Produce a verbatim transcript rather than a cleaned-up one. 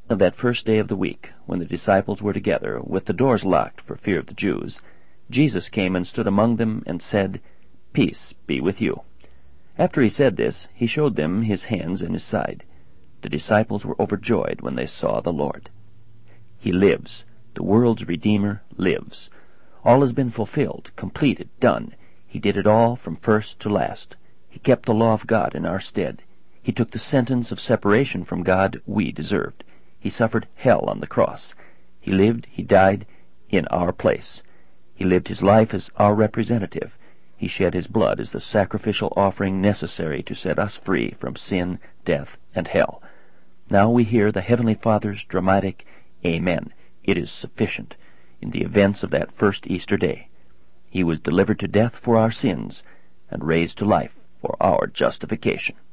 of that first day of the week, when the disciples were together, with the doors locked for fear of the Jews, Jesus came and stood among them and said, "Peace be with you." After he said this, he showed them his hands and his side. The disciples were overjoyed when they saw the Lord. He lives. The world's Redeemer lives. All has been fulfilled, completed, done. He did it all from first to last. He kept the law of God in our stead. He took the sentence of separation from God we deserved. He suffered hell on the cross. He lived, he died, in our place. He lived his life as our representative. He shed his blood as the sacrificial offering necessary to set us free from sin, death, and hell. Now we hear the Heavenly Father's dramatic Amen. It is sufficient in the events of that first Easter day. He was delivered to death for our sins and raised to life for our justification.